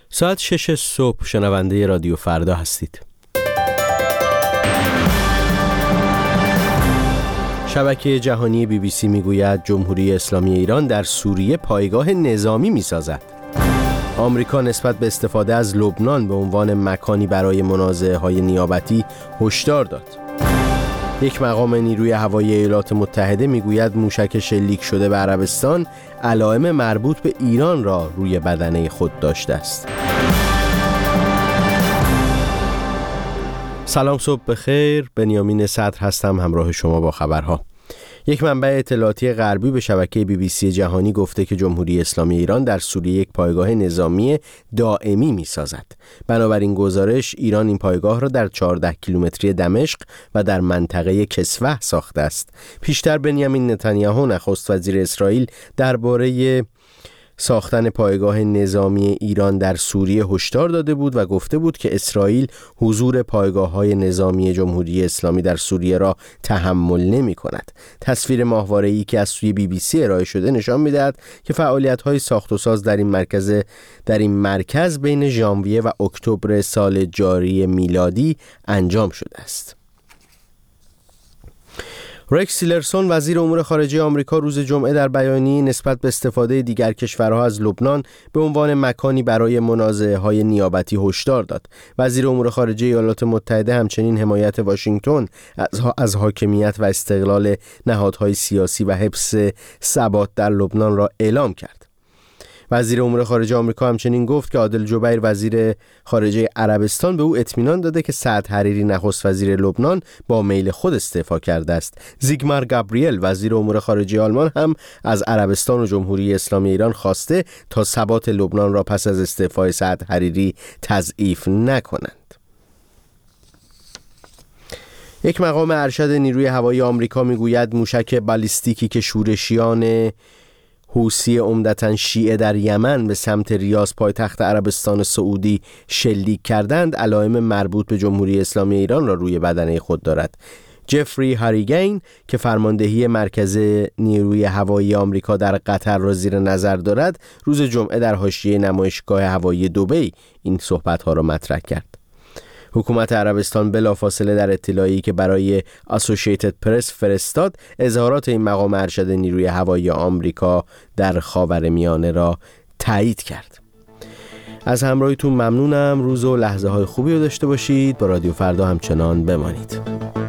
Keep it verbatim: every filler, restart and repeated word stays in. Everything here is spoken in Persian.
ساعت شش صبح شنونده رادیو فردا هستید. شبکه جهانی بی بی سی میگوید جمهوری اسلامی ایران در سوریه پایگاه نظامی میسازد. آمریکا نسبت به استفاده از لبنان به عنوان مکانی برای منازعه های نیابتی هشدار داد. یک مقام نیروی هوایی ایالات متحده میگوید موشک شلیک شده به عربستان علائم مربوط به ایران را روی بدنه خود داشته است. سلام، صبح بخیر. بنیامین صدر هستم همراه شما با خبرها. یک منبع اطلاعاتی غربی به شبکه بی بی سی جهانی گفته که جمهوری اسلامی ایران در سوریه یک پایگاه نظامی دائمی می‌سازد. بنابراین گزارش ایران این پایگاه را در چهارده کیلومتری دمشق و در منطقه کسوه ساخته است. پیشتر بنیامین نتانیاهو نخست وزیر اسرائیل درباره ساختن پایگاه نظامی ایران در سوریه هشدار داده بود و گفته بود که اسرائیل حضور پایگاه‌های نظامی جمهوری اسلامی در سوریه را تحمل نمی‌کند. تصویر ماهواره‌ای که از سوی بی بی سی ارائه شده نشان می‌دهد که فعالیت‌های ساخت و ساز در این مرکز در این مرکز بین ژانویه و اکتبر سال جاری میلادی انجام شده است. رکس تیلرسون وزیر امور خارجه آمریکا روز جمعه در بیانیه‌ای نسبت به استفاده دیگر کشورها از لبنان به عنوان مکانی برای منازعه‌های نیابتی هشدار داد. وزیر امور خارجه ایالات متحده همچنین حمایت واشنگتن از, از حاکمیت و استقلال نهادهای سیاسی و حفظ ثبات در لبنان را اعلام کرد. وزیر امور خارجه آمریکا همچنین گفت که عادل جبیر وزیر خارجه عربستان به او اطمینان داده که سعد حریری نخست وزیر لبنان با میل خود استعفا کرده است. زیگمار گابریل وزیر امور خارجه آلمان هم از عربستان و جمهوری اسلامی ایران خواسته تا ثبات لبنان را پس از استعفای سعد حریری تضعیف نکنند. یک مقام ارشد نیروی هوایی آمریکا میگوید موشک بالیستیکی که شورشیان حوثی عمدتاً شیعه در یمن به سمت ریاض پایتخت عربستان سعودی شلیک کردند علائم مربوط به جمهوری اسلامی ایران را روی بدنه خود دارد. جفری هاریگین که فرماندهی مرکز نیروی هوایی آمریکا در قطر را زیر نظر دارد روز جمعه در حاشیه نمایشگاه هوایی دبی این صحبت‌ها را مطرح کرد. حکومت عربستان بلافاصله در اطلاعی که برای اسوسییتد پرس فرستاد اظهارات این مقام ارشد نیروی هوایی آمریکا در خاورمیانه را تایید کرد. از همراهیتون ممنونم. روز و لحظه های خوبی رو داشته باشید. با رادیو فردا همچنان بمانید.